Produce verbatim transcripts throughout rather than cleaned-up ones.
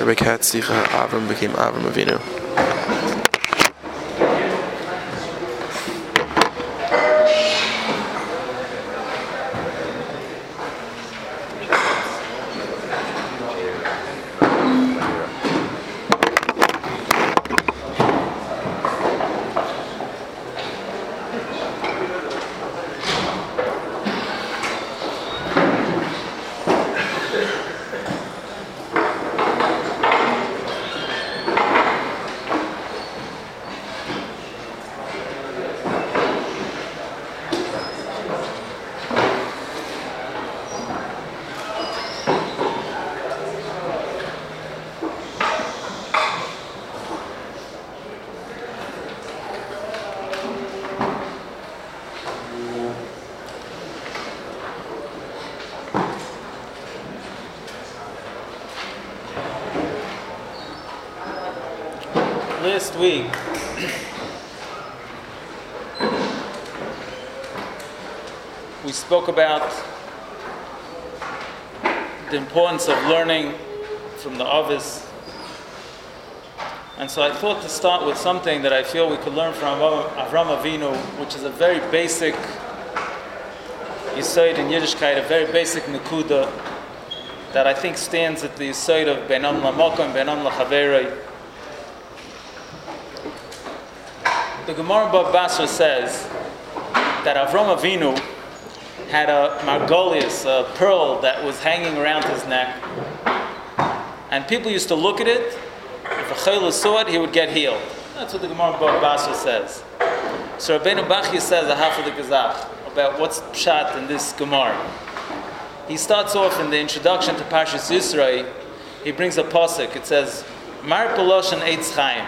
Rebbe Katz Sicha, Avram became Avram Avinu. Last week, we spoke about the importance of learning from the Avos. And so I thought to start with something that I feel we could learn from Avram Avinu, which is a very basic Yesod in Yiddishkeit, a very basic Nekuda that I think stands at the Yesod of Beinam Lamokom, Beinam Lachaverei. The Gemara Bava Basra says that Avram Avinu had a margolius, a pearl that was hanging around his neck, and people used to look at it. If a chayla saw it, he would get healed. That's what the Gemara Bava Basra says. So Rabbeinu Bachya says a half of the Gazach about what's pshat in this Gemara. He starts off in the introduction to Parshas Yisro. He brings a pasuk. It says, "Mar Peloshan Eitz Chaim,"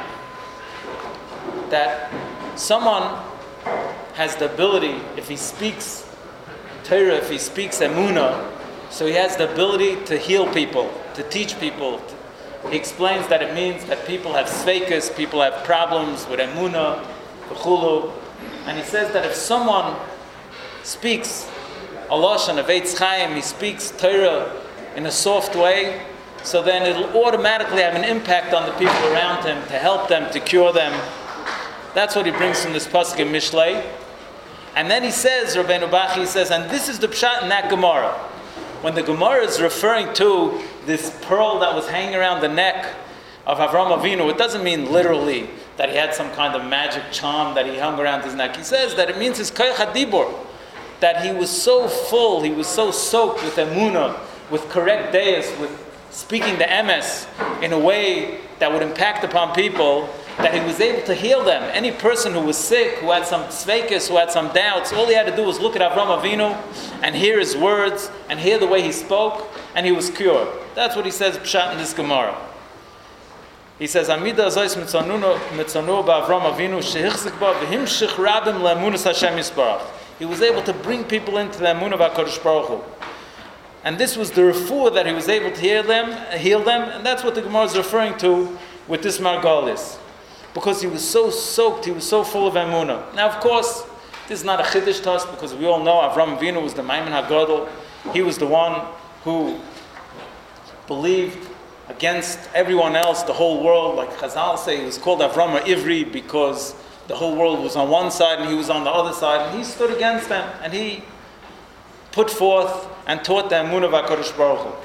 that someone has the ability, if he speaks Torah, if he speaks Emunah, so he has the ability to heal people, to teach people. He explains that it means that people have sveikas, people have problems with Emunah, v'chulu, and he says that if someone speaks a lashon of Eitz Chaim, he speaks Torah in a soft way, so then it'll automatically have an impact on the people around him, to help them, to cure them. That's what he brings from this pasuk in Mishlei. And then he says, Rabbeinu Bachya says, and this is the pshat in that Gemara. When the Gemara is referring to this pearl that was hanging around the neck of Avram Avinu, it doesn't mean literally that he had some kind of magic charm that he hung around his neck. He says that it means his koyach hadibur, that he was so full, he was so soaked with emunah, with correct deis, with speaking the emes in a way that would impact upon people, that he was able to heal them. Any person who was sick, who had some tzveikus, who had some doubts, all he had to do was look at Avram Avinu and hear his words and hear the way he spoke, and he was cured. That's what he says pshat in this Gemara. He says, "Amida azois mitzanu ba'Avram Avinu shehichzik ba v'himshich rabim le'emunas Hashem yisbarach." He was able to bring people into the emunah of HaKadosh Baruch Hu. And this was the refuah that he was able to heal them, heal them, and that's what the Gemara is referring to with this margalis. Because he was so soaked, he was so full of emunah. Now, of course, this is not a chiddush to us, because we all know Avram Avinu was the Maimon HaGadol. He was the one who believed against everyone else, the whole world. Like Chazal say, he was called Avram HaIvri because the whole world was on one side and he was on the other side, and he stood against them, and he put forth and taught the emunah of HaKadosh Baruch Hu.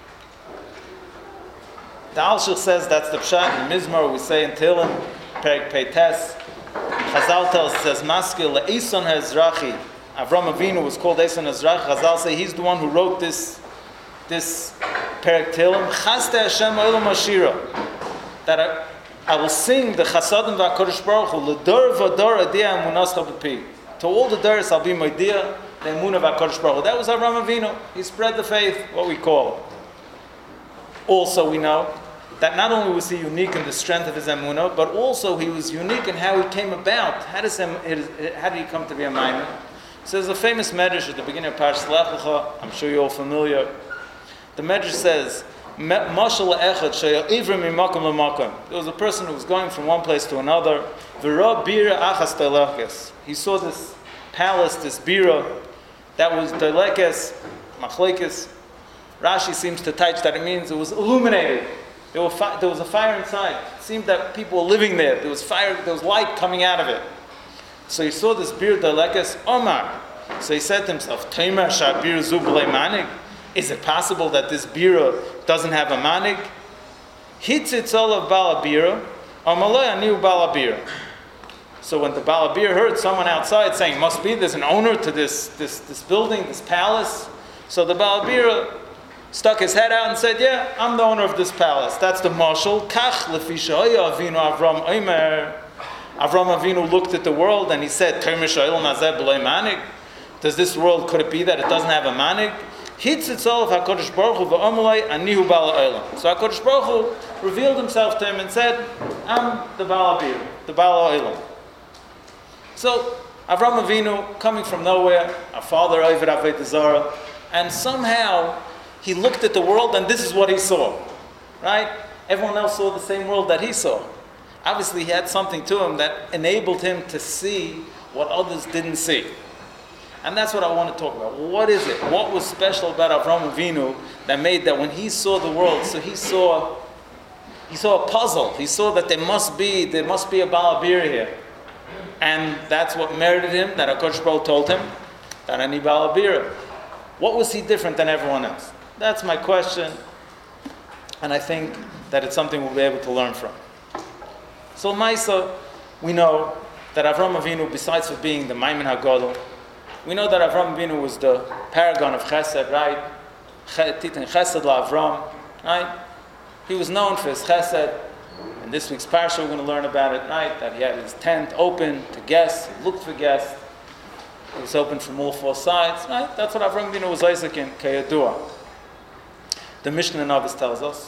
The Alshich says that's the pshat in Mizmor. We say in Tehillim, Perek Peites, Chazal tells, says, Maskil le'Eson HaEzrachi. Avram Avinu was called Eson HaEzrachi. Chazal say he's the one who wrote this, this Perek Tehillim. Chaste Hashem Olam Ashira. That I, I will sing the Chasadim v'HaKadosh Baruch Hu, L'dor v'dor adiyah emunascha b'pi. To all the dors I'll be my dear, the emunah v'HaKadosh Baruch Hu. That was Avram Avinu. He spread the faith, what we call. Also we know that not only was he unique in the strength of his emunah, but also he was unique in how he came about. How, does him, how did he come to be a maimon? So there's a famous medrash at the beginning of Parshas Lech Lecha. I'm sure you're all familiar. The medrash says, "Mashal echad sheya ivrim mimakom lemakom." There was a person who was going from one place to another. V'ra bira achas telekes. He saw this palace, this bira, that was telekes, machlekes. Rashi seems to touch that it means it was illuminated. There, were fi- there was a fire inside. It seemed that people were living there. There was fire, there was light coming out of it. So he saw this beer, Dalekes Omar. So he said to himself, Teimer Shabir Zublei Manig? Is it possible that this beer doesn't have a manig? Hitzitzol of Balabira, Amaloi Aniu Balabira. So when the Balabir heard someone outside saying, must be there's an owner to this, this, this building, this palace. So the Balabir stuck his head out and said, yeah, I'm the owner of this palace. That's the marshal. Kach lefishoya avinu Avram Omer. Avram Avinu looked at the world and he said, does this world, could it be that it doesn't have a manig? So HaKadosh Baruch Hu revealed himself to him and said, I'm the Baal Abir, the Baal Olam. So Avram Avinu, coming from nowhere, our father Oived Avodah Zarah, and somehow he looked at the world and this is what he saw. Right? Everyone else saw the same world that he saw. Obviously he had something to him that enabled him to see what others didn't see. And that's what I want to talk about. What is it? What was special about Avram Avinu that made that when he saw the world, so he saw he saw a puzzle. He saw that there must be there must be a Baal Abir here. And that's what merited him, that HaKadosh Baruch Hu told him, that I need Baal Abir. What was he different than everyone else? That's my question. And I think that it's something we'll be able to learn from. So Maisa, we know that Avram Avinu, besides for being the Maimin HaGadol, we know that Avram Avinu was the paragon of Chesed, right? Titan Chesed la Avram, right? He was known for his Chesed. In this week's parsha, we're going to learn about it, right? That he had his tent open to guests, he looked for guests. It was open from all four sides, right? That's what Avram Avinu was Isaac in Kayadua. The Mishnah in Avos tells us.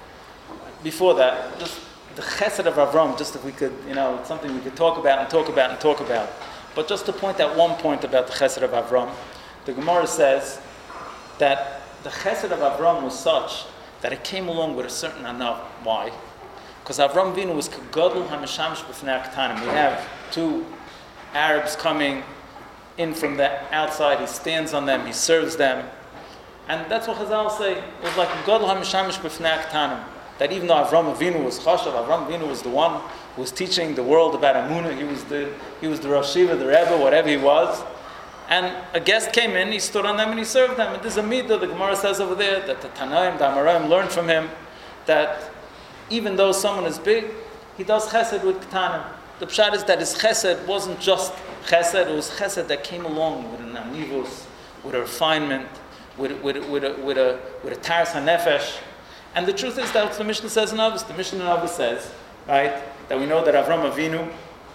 Before that, just the Chesed of Avram, just if we could, you know, it's something we could talk about and talk about and talk about. But just to point out one point about the Chesed of Avram, the Gemara says that the Chesed of Avram was such that it came along with a certain anav. Why? Because Avram Avinu was Kagadol HaMeshamish B'fnei HaKtanim. We have two Arabs coming in from the outside. He stands on them, he serves them. And that's what Chazal say. It was like Kagadol HaMeshamish B'fnei HaKtanim. That even though Avram Avinu was Chashav, Avram Avinu was the one who was teaching the world about Amunah. He was the he was the Rosh Shiva, the Rebbe, whatever he was. And a guest came in, he stood on them and he served them. And there's a midah, the Gemara says over there, that the Tanaim, the Amoraim learned from him that even though someone is big, he does chesed with Ketanim. The pshat is that his chesed wasn't just chesed, it was chesed that came along with an amnivus, with a refinement, with, with, with, a, with, a, with a taras hanefesh. And the truth is that what the Mishnah says in Avos. The Mishnah in Avos says, right, that we know that Avram Avinu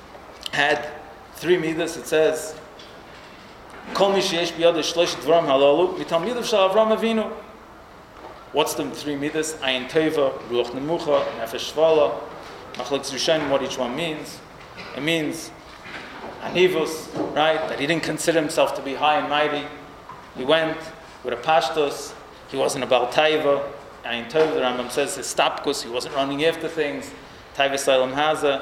had three midas. It says, Kol mi sheyesh biyado shlosh dvarim halalu mitalmidav shel Avram Avinu. What's the three midas? Ayin teva, ruach nemucha, nefesh shvala. Machlokes Rishonim, what each one means. It means anivus, right, that he didn't consider himself to be high and mighty. He went with a pashtos. He wasn't a Baal Taiva. Ayin tov, the Rambam says, his stapkus, he wasn't running after things. Taiva Salem Haza.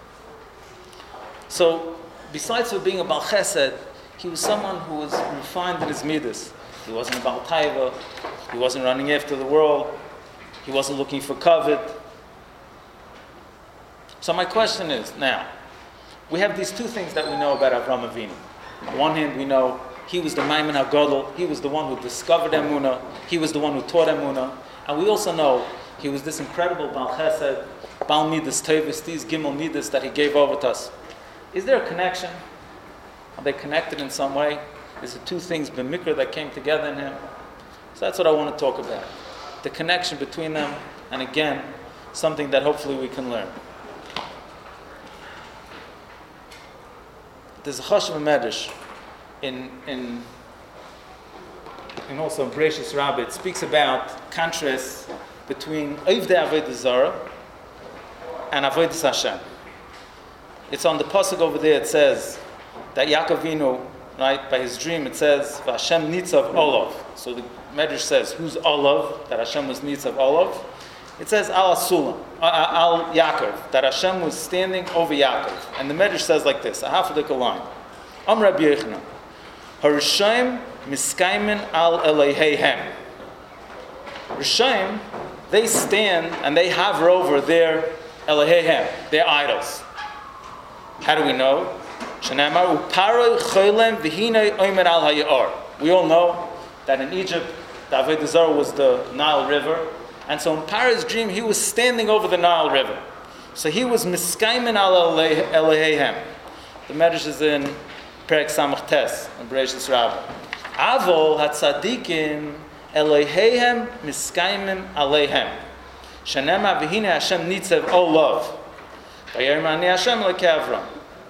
So, besides for being a Baal Chesed, he was someone who was refined in his midas. He wasn't a Baal Taiva. He wasn't running after the world. He wasn't looking for covet. So my question is, now, we have these two things that we know about Avram Avinu. On one hand, we know he was the Maimin HaGadol. He was the one who discovered Emunah. He was the one who taught Emunah. And we also know he was this incredible Baal Chesed, Baal Midas Tevis, these Gimel Midas that he gave over to us. Is there a connection? Are they connected in some way? Is it two things, B'mikra, that came together in him? So that's what I want to talk about. The connection between them, and again, something that hopefully we can learn. There's a Chashav Medrash in in and also in Bereshis Rabbah. It speaks about contrast between Oivdei Avodah Zarah and Avodas Hashem. It's on the pasuk over there. It says that Yaakov Avinu, right, by his dream, it says Hashem Nitzav Olav. So the Medrash says, who's Olav? That Hashem was Nitzav Olav. It says Al Asulam, Al Yaakov, that Hashem was standing over Yaakov. And the Medrash says like this, a half of the line. Am Rabbi Yochanan, Harishayim miskaimen al Eloheihem. Rishayim they stand and they hover over their Elohehem, their idols. How do we know? We all know that in Egypt, the Avodah Zarah was the Nile River. And so in Paro's dream, he was standing over the Nile River. So he was miskaimen al Elohehem. The Medrash is in Perek Samach Tes, in Bereshis Rabbah. Avol hatzadikim Elohehem miskaimim alehem. Shanema v'hine Hashem nitzev olav. Vayerem ani Hashem lekavram.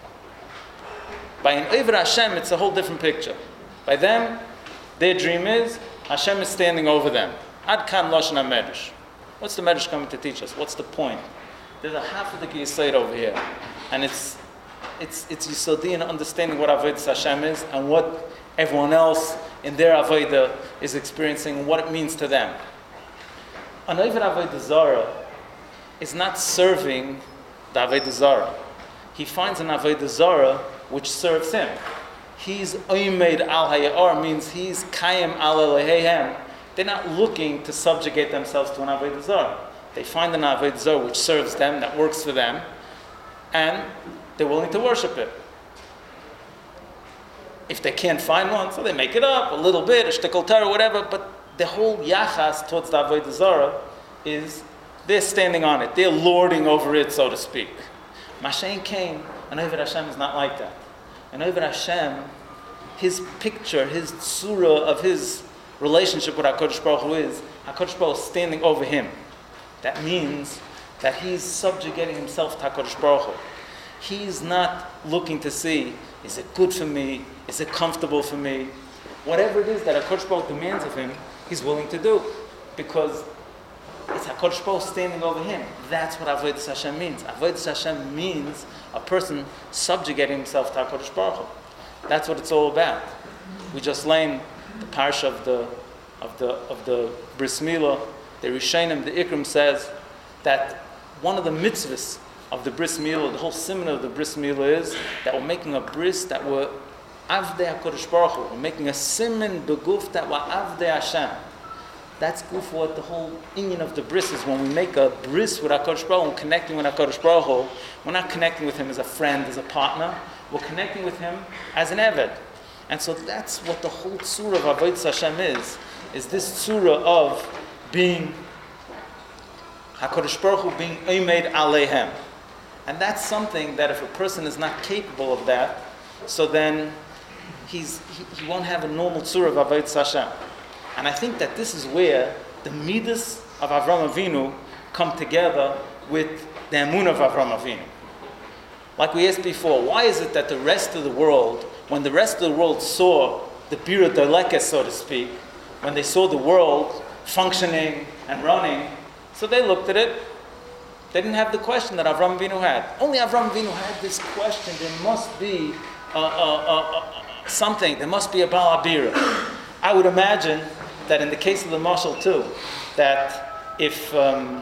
By an Oived Hashem, it's a whole different picture. By them, their dream is Hashem is standing over them. Ad kan lashon haMedrash. What's the Medrash coming to teach us? What's the point? There's a half of the Yisod over here, and it's it's it's Yisodi in understanding what Avodah Hashem is and what everyone else in their Avodah is experiencing and what it means to them. An Oived Avodah Zarah is not serving the Avodah Zarah. He finds an Avodah Zarah which serves him. He's Oimed al Hayar, means he's Kayim al Elohehem. They're not looking to subjugate themselves to an Avodah Zarah. They find an Avodah Zarah which serves them, that works for them, and they're willing to worship it. If they can't find one, so they make it up a little bit, a shtickle Torah, whatever, but the whole yachas towards the Avodah Zarah is they're standing on it, they're lording over it, so to speak. Mashen came, and Oived Hashem is not like that. And Oived Hashem, his picture, his surah of his relationship with HaKadosh Baruch Hu is HaKadosh Baruch Hu is standing over him. That means that he's subjugating himself to HaKadosh Baruch Hu. He's not looking to see, is it good for me? Is it comfortable for me? Whatever it is that HaKadosh Baruch Hu demands of him, he's willing to do. Because it's HaKadosh Baruch Hu standing over him. That's what Avodah Hashem means. Avodah Hashem means a person subjugating himself to HaKadosh Baruch Hu. That's what it's all about. We just learned the parsha of the of the of the Bris Milah. The Rishonim, the Ikrim says that one of the mitzvahs of the Bris Milah, the whole simon of the Bris Milah is that we're making a bris that we're Avdei HaKadosh Baruch Hu. We're making a simon beguf that we're Avdei Hashem. That's goof what the whole inyan of the bris is. When we make a bris with HaKadosh Baruch Hu, we're connecting with HaKadosh Baruch Hu, we're not connecting with him as a friend, as a partner. We're connecting with him as an Eved. And so that's what the whole surah of Avodah Hashem is, is this surah of being HaKadosh Baruch Hu being Oimed Alehem. And that's something that if a person is not capable of that, so then he's, he, he won't have a normal surah of Avodah Hashem. And I think that this is where the midas of Avram Avinu come together with the emunah of Avram Avinu. Like we asked before, why is it that the rest of the world, when the rest of the world saw the Bira Dalekes, so to speak, when they saw the world functioning and running, so they looked at it, they didn't have the question that Avram Avinu had. Only Avram Avinu had this question, there must be uh, uh, uh, uh, something, there must be a Baal Abira. I would imagine that in the case of the Mashal too, that if um,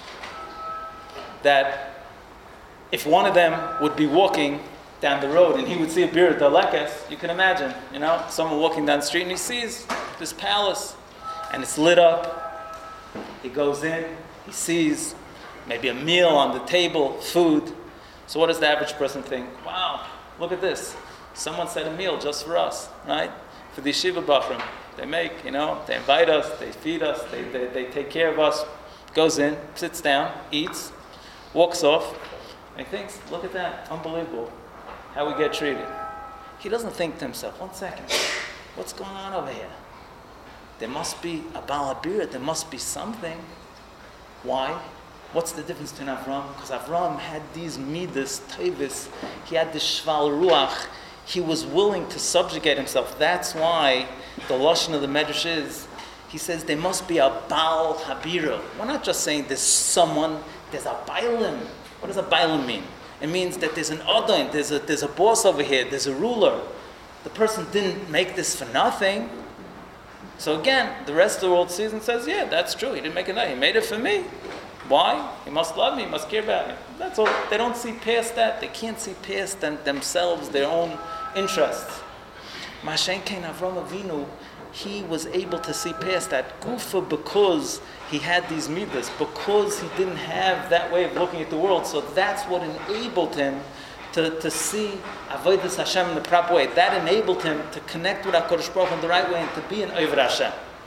that if one of them would be walking down the road and he would see a Bir Dalekes, you can imagine, you know, someone walking down the street and he sees this palace and it's lit up. He goes in, he sees maybe a meal on the table, food. So what does the average person think? Wow, look at this. Someone set a meal just for us, right? For the yeshiva bachrim. They make, you know, they invite us, they feed us, they, they, they take care of us. Goes in, sits down, eats, walks off, and he thinks, look at that, unbelievable, how we get treated. He doesn't think to himself, one second, what's going on over here? There must be a Baal Abira, there must be something. Why? What's the difference between Avram? Because Avram had these midas, tevis, he had this shval ruach, he was willing to subjugate himself. That's why the lashon of the Medrash is, he says there must be a Baal Habira. We're not just saying there's someone, there's a Bailim. What does a Bailim mean? It means that there's an Adon, there's a, there's a boss over here, there's a ruler. The person didn't make this for nothing. So again, the rest of the world sees and says, yeah, that's true, he didn't make it nothing, he made it for me. Why? He must love me, he must care about me. That's all. They don't see past that. They can't see past them, themselves, their own interests. Mashen Kain Avram Avinu, he was able to see past that gufa because he had these midas, because he didn't have that way of looking at the world. So that's what enabled him to, to see Avodas Hashem in the proper way. That enabled him to connect with HaKadosh Baruch Hu in the right way and to be an Oved Hashem.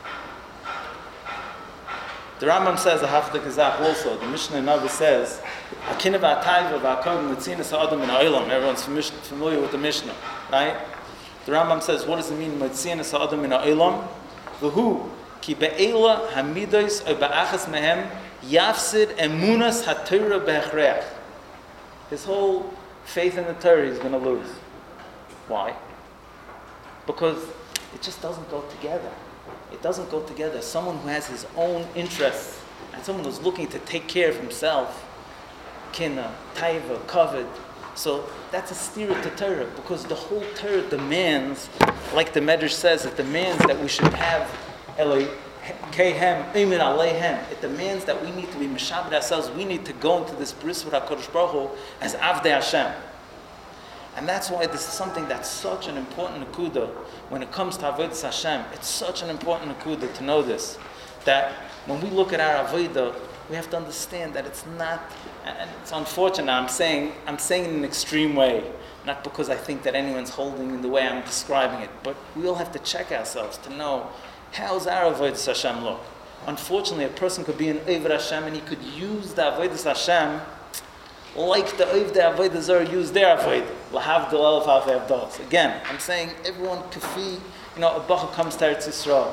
The Rambam says, a Hafta Gazach also, the Mishnah Navi says, Akinav Atayva V'Akodem L'tzinas Ha'adam Min Ha'olam. Everyone's familiar with the Mishnah, right? The Rambam says, what does it mean, L'tzinas Ha'adam Min Ha'olam? V'hu, ki be'ela hamidos o ba'achas mehem yafsid emunas ha'torah be'achreach. His whole faith in the Torah he's going to lose. Why? Because it just doesn't go together. It doesn't go together. Someone who has his own interests and someone who's looking to take care of himself, kina, taiva, kavod. So that's a steer to Torah, because the whole Torah demands, like the Medrash says, it demands that we should have Eloi Kehem, Imin Aleihem. It demands that we need to be Meshabed ourselves. We need to go into this bris with HaKadosh Baruch Hu as Avdei Hashem. And that's why this is something that's such an important nekuda when it comes to Avodas Hashem. It's such an important nekuda to know this, that when we look at our Avodah, we have to understand that it's not, and it's unfortunate, I'm saying, I'm saying it in an extreme way, not because I think that anyone's holding in the way I'm describing it, but we all have to check ourselves to know, how's our Avodas Hashem look? Unfortunately, a person could be an Oved Hashem and he could use the Avodas Hashem like the Ovdei Avodah Zarah use their Avodah. L'havdil elef alfei avdalos. Again, I'm saying everyone kafi, you know, a Bacha comes to Eretz Yisrael.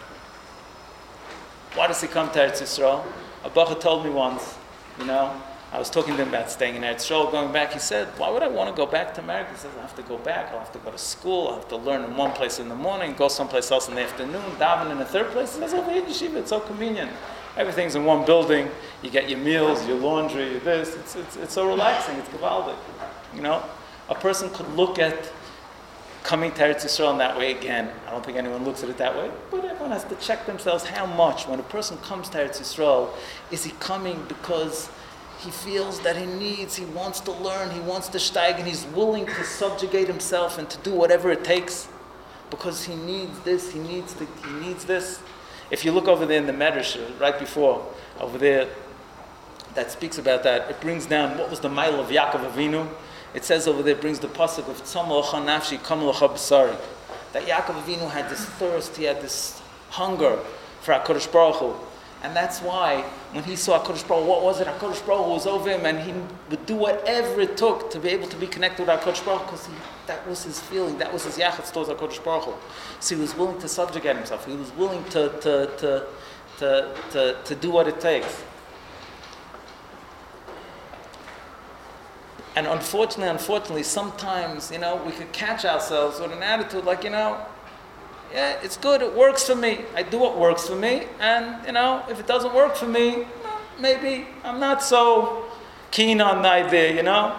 Why does he come to Eretz Yisrael? A Bacha told me once, you know, I was talking to him about staying in Eretz Yisrael, going back. He said, why would I want to go back to America? He says, I have to go back, I'll have to go to school, I'll have to learn in one place in the morning, go someplace else in the afternoon, daven in a third place. He says, over here in Yeshiva, it's so convenient. Everything's in one building. You get your meals, your laundry, your this. It's, it's, it's so relaxing. It's gewaldic. You know? A person could look at coming to Eretz Yisrael in that way again. I don't think anyone looks at it that way. But everyone has to check themselves how much, when a person comes to Eretz Yisrael, is he coming because he feels that he needs, he wants to learn, he wants to steig, and he's willing to subjugate himself and to do whatever it takes because he needs this, he needs to, he needs this. If you look over there in the Medrash, right before, over there, that speaks about that, it brings down what was the mile of Yaakov Avinu. It says over there, it brings the pasuk of Tzom Locha Nafshi, Kam Locha B'sari. That Yaakov Avinu had this thirst, he had this hunger for HaKadosh Baruch Hu. And that's why, when he saw HaKadosh Baruch Hu, what was it? HaKadosh Baruch Hu was over him, and he would do whatever it took to be able to be connected with HaKadosh Baruch Hu, because that was his feeling, that was his yachatz towards HaKadosh Baruch Hu. So he was willing to subjugate himself, he was willing to, to, to, to, to, to do what it takes. And unfortunately, unfortunately, sometimes, you know, we could catch ourselves with an attitude like, you know, yeah, it's good, it works for me. I do what works for me, and, you know, if it doesn't work for me, maybe I'm not so keen on the idea, you know.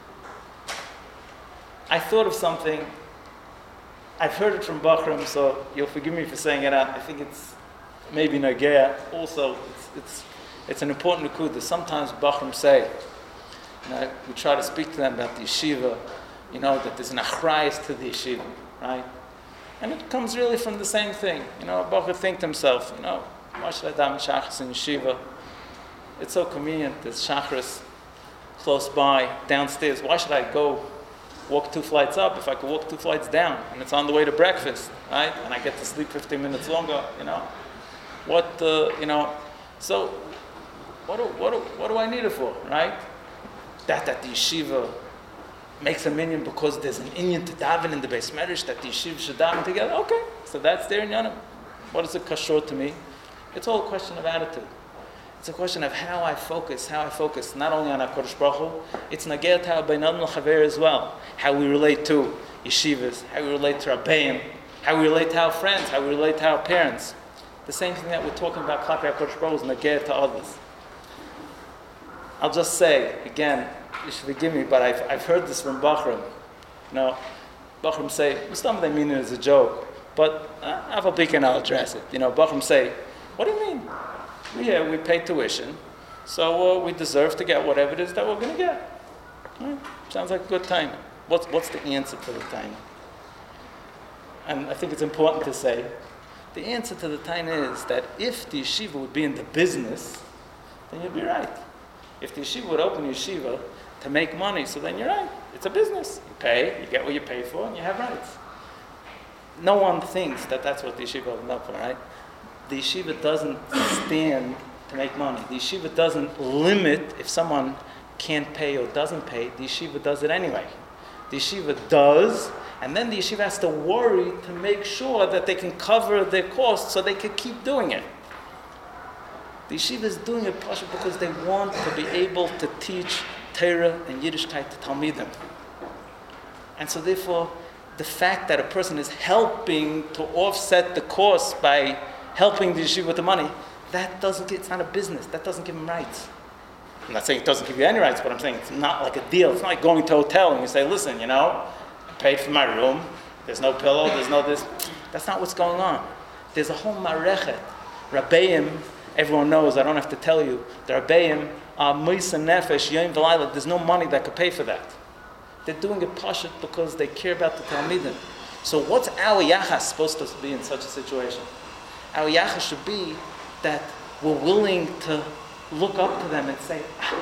I thought of something. I've heard it from Bachram, so you'll forgive me for saying it out. I think it's maybe Nagea. Also, it's, it's, it's an important nekuda. Sometimes Bachram say, you know, we try to speak to them about the yeshiva, you know, that there's an achrayus to the yeshiva, right? And it comes really from the same thing. You know, Bacha think to himself, you know, why should I daven shachris in yeshiva? It's so convenient, there's shachris close by, downstairs. Why should I go walk two flights up if I could walk two flights down? And it's on the way to breakfast, right? And I get to sleep fifteen minutes longer, you know? What, uh, you know, so what do, what, do, what do I need it for, right? That, that the yeshiva makes a minyan because there's an inyan to daven in the Beis Medrash, that the yeshiva should daven together. Okay, so that's their inyanim. What is it kashor to me? It's all a question of attitude. It's a question of how I focus, how I focus not only on HaKadosh Baruch Hu, it's nageat ha'bainadon l'chaver as well. How we relate to yeshivas, how we relate to Rabbeim, how we relate to our friends, how we relate to our parents. The same thing that we're talking about Klapi HaKadosh Baruch Hu is nageat to others. I'll just say, again, you should forgive me, but I've, I've heard this from Bachram. You know, Bachram say, some they mean it as a joke, but uh, I'll address it. You know, Bachram say, what do you mean? Yeah, we pay tuition, so uh, we deserve to get whatever it is that we're going to get. Right? Sounds like a good time. What's, what's the answer to the time? And I think it's important to say, The answer to the taina is that if the yeshiva would be in the business, then you'd be right. If the yeshiva would open yeshiva to make money, so then you're right. It's a business. You pay, you get what you pay for, and you have rights. No one thinks that that's what the yeshiva opened up for, right? The yeshiva doesn't stand to make money. The yeshiva doesn't limit if someone can't pay or doesn't pay. The yeshiva does it anyway. The yeshiva does, and then the yeshiva has to worry to make sure that they can cover their costs so they can keep doing it. The yeshiva is doing it partially because they want to be able to teach Torah and Yiddishkeit to Talmidim. And so therefore, the fact that a person is helping to offset the cost by helping the yeshiva with the money, that doesn't get, it's not a business. That doesn't give him rights. I'm not saying it doesn't give you any rights, but I'm saying it's not like a deal. It's not like going to a hotel and you say, listen, you know, I paid for my room, there's no pillow, there's no this. That's not what's going on. There's a whole marechet. Rabbeim, everyone knows, I don't have to tell you, the Rabbeim are moisa nefesh, yom v'layla, there's no money that could pay for that. They're doing it pashut because they care about the Talmidim. So what's our yachas supposed to be in such a situation? Our yachas should be that we're willing to look up to them and say,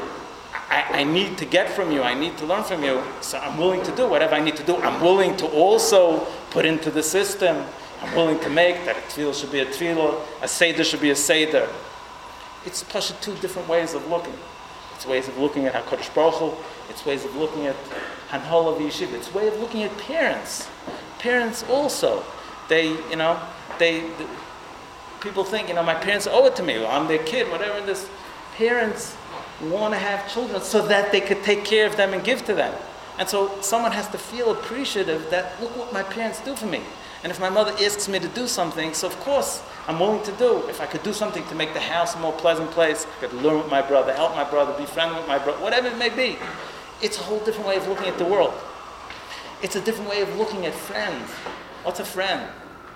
I, I need to get from you, I need to learn from you, so I'm willing to do whatever I need to do. I'm willing to also put into the system, I'm willing to make that a tefillah should be a tefillah, a seder should be a seder. It's pashut two different ways of looking. It's ways of looking at HaKadosh Baruch Hu, it's ways of looking at Hanhol of Yeshiva, it's a way of looking at parents. Parents also, they, you know, they, the, people think, you know, my parents owe it to me, well, I'm their kid, whatever this. Parents want to have children so that they could take care of them and give to them. And so someone has to feel appreciative that, look what my parents do for me. And if my mother asks me to do something, so of course I'm willing to do. If I could do something to make the house a more pleasant place, I could learn with my brother, help my brother, be friendly with my brother, whatever it may be. It's a whole different way of looking at the world. It's a different way of looking at friends. What's a friend?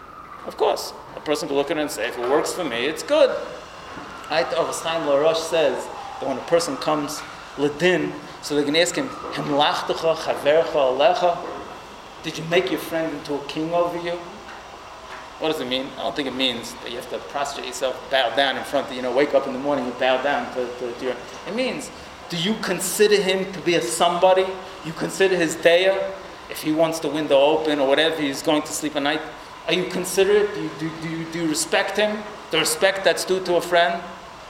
Of course, a person can look at it and say, if it works for me, it's good. Ayat Avos Chaim LaRosh says that when a person comes ledin, so they can ask him, Himlachtecha chavercha alecha? Did you make your friend into a king over you? What does it mean? I don't think it means that you have to prostrate yourself, bow down in front of, you know, wake up in the morning and bow down to, to, to your... It means, do you consider him to be a somebody? You consider his daya? If he wants the window open or whatever, he's going to sleep at night. Are you considerate? Do you, do, do, you, do you respect him? The respect that's due to a friend?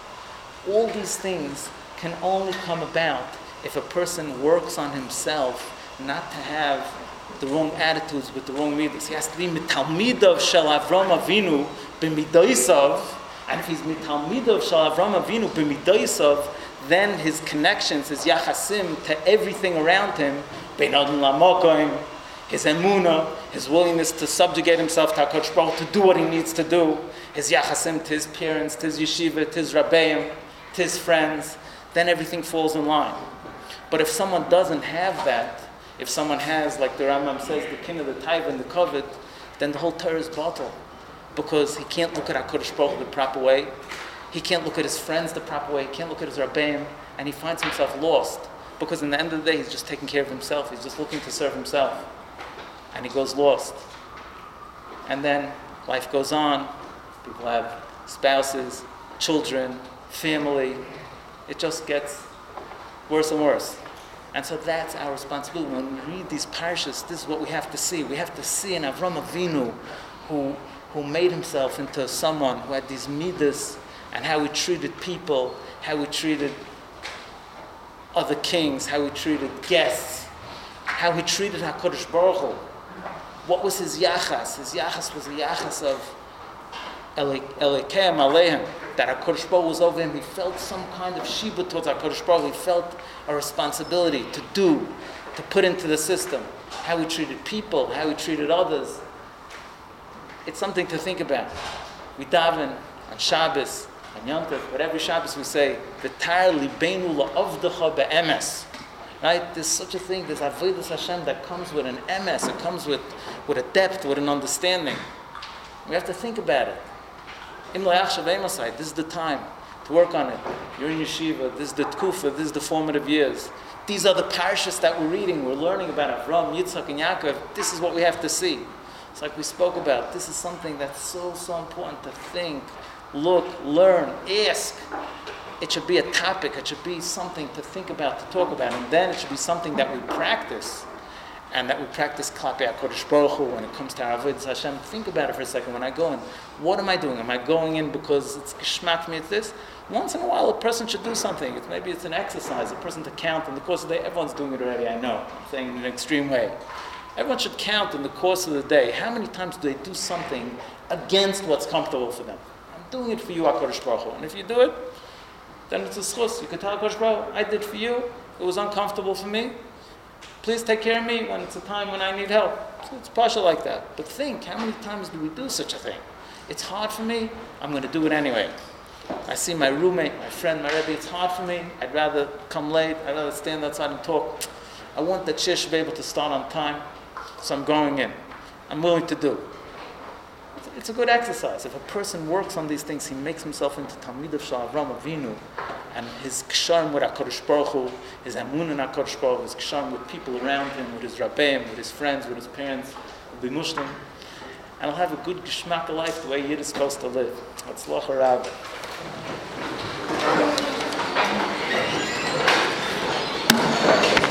All these things can only come about if a person works on himself not to have the wrong attitudes with the wrong midas. He has to be mitalmidav shel Avram Avinu b'midaisav, and if he's mitalmidav shel Avram Avinu b'midaisav, then his connections, his yachasim to everything around him, bein adon lamokoim, his emunah, his willingness to subjugate himself to HaKadosh Baruch Hu, to do what he needs to do, his yachasim to his parents, to his yeshiva, to his rabbeim, to his friends, then everything falls in line. But if someone doesn't have that, if someone has, like the Rambam says, the kin of the taiva and the kovet, then the whole Torah is bottled. Because he can't look at HaKadosh Baruch Hu the proper way, he can't look at his friends the proper way, he can't look at his rabbeim, and he finds himself lost. Because in the end of the day, he's just taking care of himself, he's just looking to serve himself. And he goes lost. And then life goes on, people have spouses, children, family, it just gets worse and worse. And so that's our responsibility. When we read these parashas, this is what we have to see. We have to see in Avram Avinu, who, who made himself into someone who had these midas, and how he treated people, how he treated other kings, how he treated guests, how he treated HaKadosh Baruch Hu. What was his yachas? His yachas was a yachas of Elokeim Aleihim, that HaKadosh Baruch Hu was over him. He felt some kind of shiba towards HaKadosh Baruch Hu. He felt a responsibility to do, to put into the system. How he treated people, how he treated others. It's something to think about. We daven on Shabbos, on Yom Tov, but every Shabbos we say, V'tar libeinu la'avdecha be'emes. Right? There's such a thing, there's Avodas Hashem that comes with an emes, it comes with, with a depth, with an understanding. We have to think about it. Im la'achshav emasai, this is the time to work on it. You're in yeshiva, this is the tkufa, this is the formative years. These are the parashas that we're reading, we're learning about Avram, Yitzchak, and Yaakov. This is what we have to see. It's like we spoke about. This is something that's so, so important to think, look, learn, ask. It should be a topic. It should be something to think about, to talk about. And then it should be something that we practice. And that we practice Klape HaKadosh Baruch Hu when it comes to our Avodas Hashem. Think about it for a second. When I go in, what am I doing? Am I going in because it's geschmack me, it's this? Once in a while, a person should do something. It's, maybe it's an exercise, a person to count in the course of the day. Everyone's doing it already, I know. I'm saying in an extreme way. Everyone should count in the course of the day. How many times do they do something against what's comfortable for them? I'm doing it for you, HaKadosh Baruch Hu. And if you do it, then it's a schus. You can tell HaKadosh Baruch Hu, I did for you. It was uncomfortable for me. Please take care of me when it's a time when I need help. So it's partial like that. But think, how many times do we do such a thing? It's hard for me, I'm going to do it anyway. I see my roommate, my friend, my Rebbe, it's hard for me. I'd rather come late, I'd rather stand outside and talk. I want that shish to be able to start on time, so I'm going in. I'm willing to do. It's a good exercise. If a person works on these things, he makes himself into Talmid of Shal Avram Avinu, and his ksharim with HaKadosh Baruch Hu, his amun in HaKadosh Baruch Hu, his ksharim with people around him, with his rabbeim, with his friends, with his parents, will be mushlim, and he'll have a good geschmack of life the way Yid is supposed to live. Hatzlacha Rabbi.